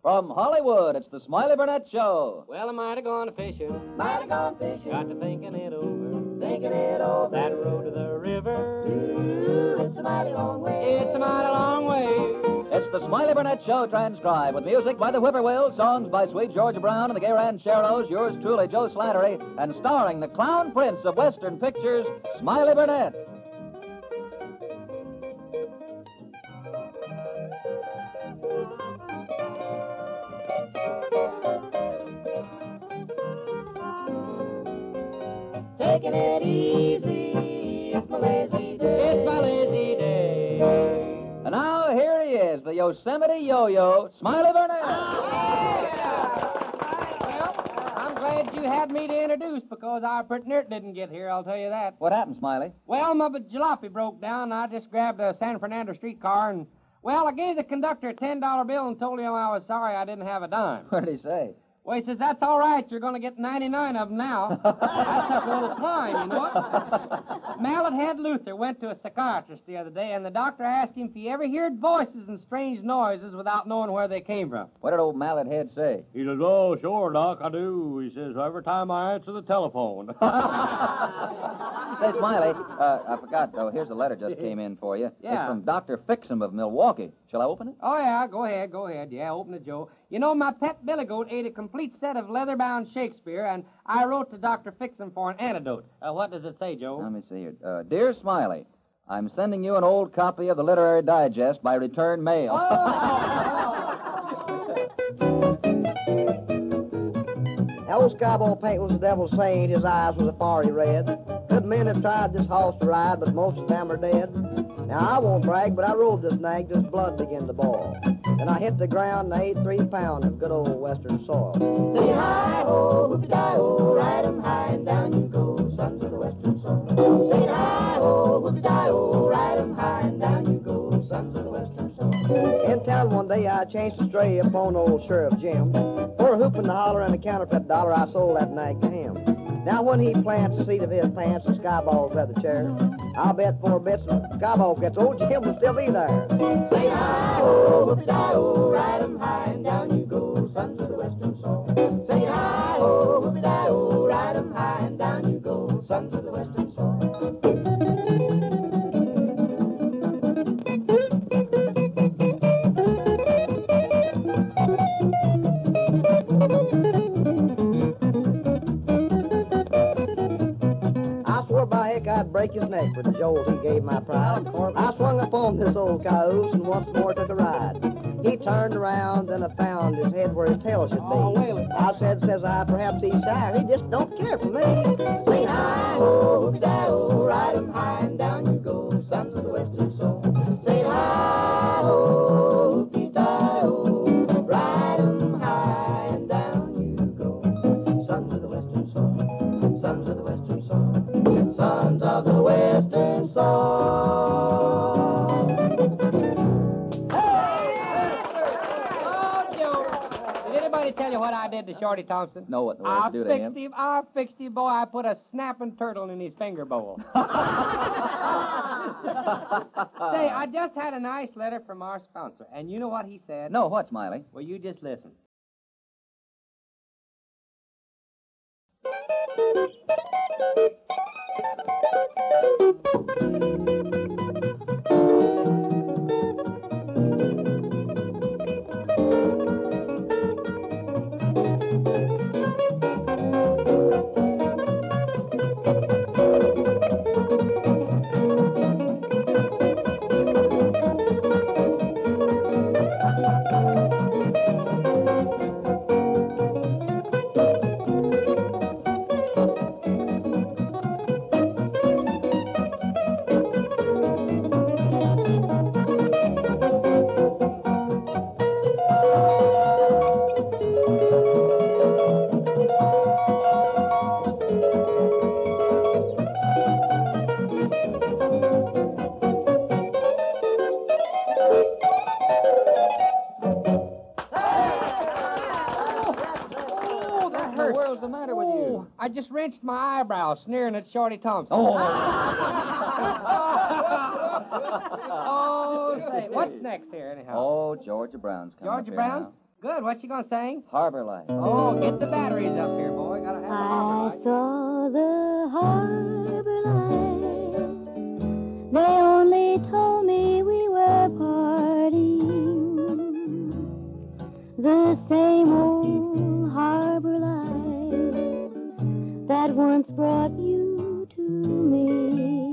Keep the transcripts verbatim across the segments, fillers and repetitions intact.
From Hollywood, it's the Smiley Burnett Show. Well, I might have gone fishing. Might have gone fishing. Got to thinking it over. Thinking it over. That road to the river. Ooh, it's a mighty long way. It's a mighty long way. It's the Smiley Burnett Show transcribed with music by the Whippoorwills, songs by Sweet Georgia Brown and the Gay Rancheros, yours truly, Joe Slattery, and starring the clown prince of Western pictures, Smiley Burnett. Taking it easy, it's my lazy day. It's my lazy day. And now here he is, the Yosemite Yo-Yo, Smiley Burnett. Well, I'm glad you had me to introduce because our pretty near didn't get here, I'll tell you that. What happened, Smiley? Well, my jalopy broke down, and I just grabbed a San Fernando streetcar, and, well, I gave the conductor a ten dollar bill and told him I was sorry I didn't have a dime. What did he say? Well, he says, that's all right. You're going to get ninety-nine of them now. That's a little climb, you know it? Mallet Head Luther went to a psychiatrist the other day, and the doctor asked him if he ever heard voices and strange noises without knowing where they came from. What did old Mallet Head say? He says, oh, sure, Doc, I do. He says, every time I answer the telephone. Say, Smiley, uh, I forgot, though. Here's a letter just came in for you. Yeah. It's from Doctor Fixum of Milwaukee. Shall I open it? Oh, yeah, go ahead, go ahead. Yeah, open it, Joe. You know, my pet billy goat ate a complete set of leather-bound Shakespeare, and I wrote to Doctor Fixum for an antidote. Uh, what does it say, Joe? Let me see here. Uh, Dear Smiley, I'm sending you an old copy of the Literary Digest by return mail. That old skyball paint was the devil's saying, his eyes was a fiery red. Good men have tried this horse to ride, but most of them are dead. Now, I won't brag, but I rode this nag till his blood began to boil. Then I hit the ground and I ate three pounds of good old western soil. Say hi-ho, whoopie-di-ho, ride 'em high and down you go, sons of the western soil. Say hi-ho, whoopie-di-ho, ride 'em high and down you go, sons of the western soil. In town one day I chanced to stray upon old Sheriff Jim. For a hoop and a holler and a counterfeit dollar, I sold that nag to him. Now when he plants the seat of his pants and Skyball's leather chair, I'll bet four bits and Skyball gets old Jim will still be there. Say hi-ho, whoopie-di-ho, ride 'em high and down you go, sons of the western soil. Say hi-ho, whoopie-di-ho, ride 'em high and down you go, sons of the western soil. I'd break his neck for the jolt he gave my pride. I swung upon this old cayuse and once more took a ride. He turned around, then I found his head where his tail should be. I said, says I, perhaps he's shy. He just don't care for me. Say hi-ho, whoopie-di-ho, ride 'em high and down you go, sons of the western soul. Say hi-ho, whoopie-di-ho, ride 'em high and down you go, sons of the western soul, sons of the western soul, sons of the western soul. Tell you what I did to Shorty Thompson? No, what the I world do to him? fixed him. I fixed him, boy. I put a snapping turtle in his finger bowl. Say, I just had a nice letter from our sponsor, and you know what he said? No, what, Smiley? Well, you just listen. I just wrenched my eyebrows sneering at Shorty Thompson. Oh. Oh, say, what's next here, anyhow? Oh, Georgia Brown's coming Georgia up here Brown? now. Good. What you gonna sing? Harbor Lights. Oh, get the batteries up here, boy. Gotta have the harbor I lights. saw the harbor lights. They only told me we were parting. The same old harbor lights that once brought you to me.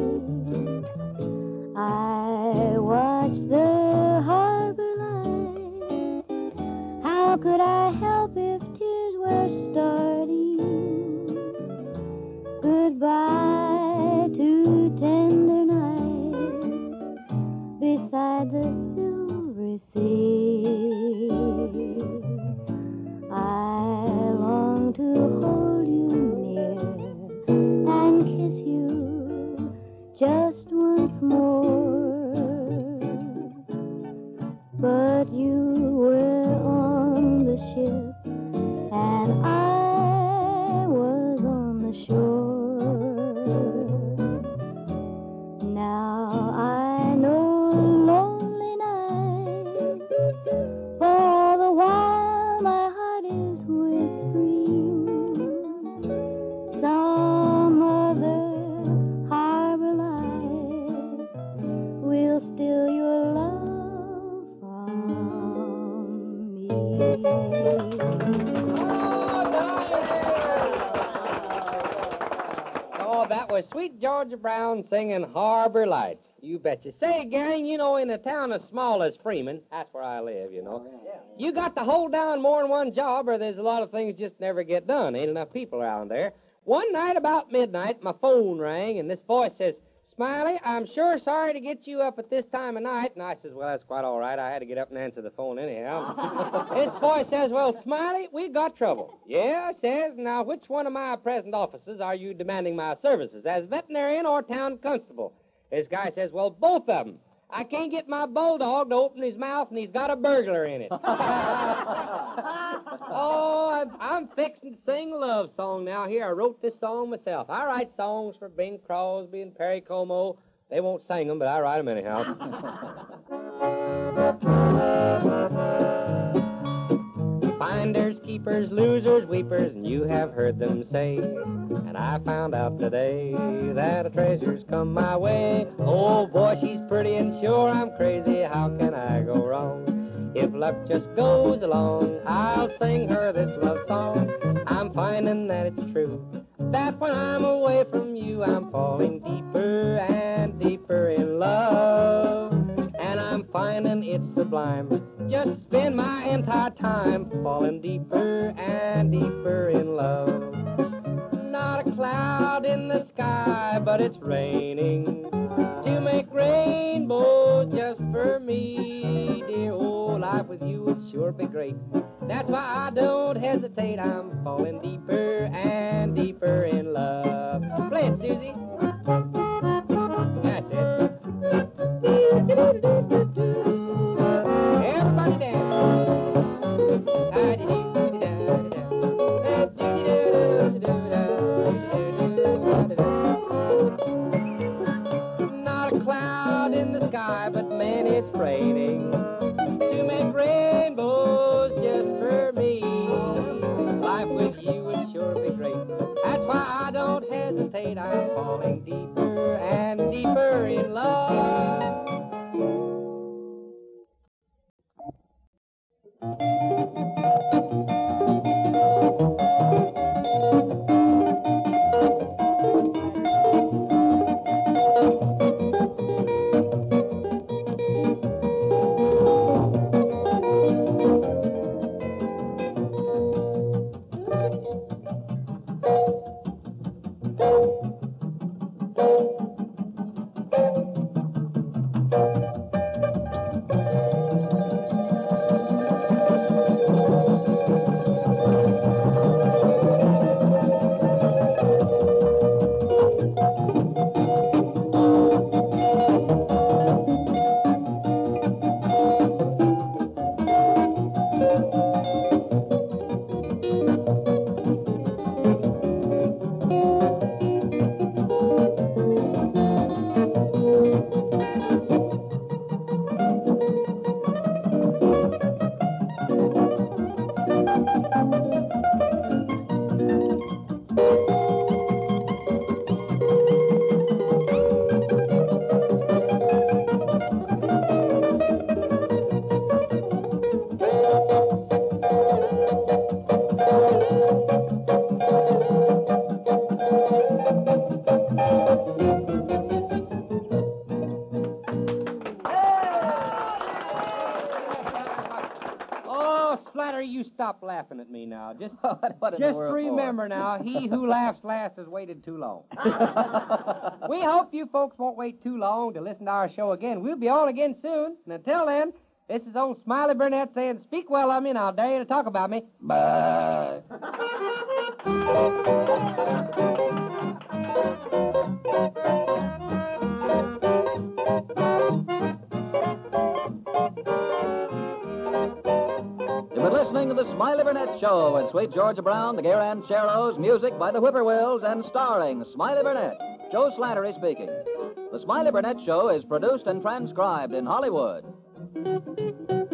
I watched the harbor lights. How could I help if tears were starting? Goodbye to tender nights beside the silver sea. I long to hold you near and kiss you just once more. But you were on the ship and I was on the shore. Now I know lonely nights, for all the while my heart is whispering some other harbor light will steal your love from me. Oh, that was sweet Georgia Brown singing Harbor Lights. You betcha. Say, gang, you know, in a town as small as Freeman, that's where I live, you know, you got to hold down more than one job or there's a lot of things just never get done. Ain't enough people around there. One night about midnight, my phone rang, and this voice says, Smiley, I'm sure sorry to get you up at this time of night. And I says, well, that's quite all right. I had to get up and answer the phone anyhow. This voice says, well, Smiley, we got trouble. Yeah, says, now which one of my present offices are you demanding my services, as veterinarian or town constable? This guy says, well, both of them. I can't get my bulldog to open his mouth, and he's got a burglar in it. Oh, I'm, I'm fixing to sing a love song now. Here, I wrote this song myself. I write songs for Bing Crosby and Perry Como. They won't sing them, but I write them anyhow. Finders, keepers, losers, weepers, and you have heard them say. And I found out today that a treasure's come my way. Oh, boy, she's pretty and sure I'm crazy. How can I go wrong? If luck just goes along, I'll sing her this love song. I'm finding that it's true, that when I'm away from you, I'm falling deeper and deeper in love. And I'm finding it's sublime, just spend my entire time falling deeper and deeper in love. Not a cloud in the sky, but it's raining to make rainbows just for me. Dear old life with you would sure be great. That's why I don't hesitate. I'm falling deeper and deeper in love. Play it, Susie. That's it. Everybody dance. Not a cloud in the sky, but man, it's raining to make rainbows just for me. Life with you would sure be great. That's why I don't hesitate. I'm falling Slattery, you stop laughing at me now. Just, What- what in the just world for? remember now, he who laughs last has waited too long. We hope you folks won't wait too long to listen to our show again. We'll be on again soon. And until then, this is old Smiley Burnett saying, speak well of me, and I'll dare you to talk about me. Bye. You've been listening to the Smiley Burnett Show with Sweet Georgia Brown, the Gay Rancheros, music by the Whippoorwills, and starring Smiley Burnett. Joe Slattery speaking. The Smiley Burnett Show is produced and transcribed in Hollywood.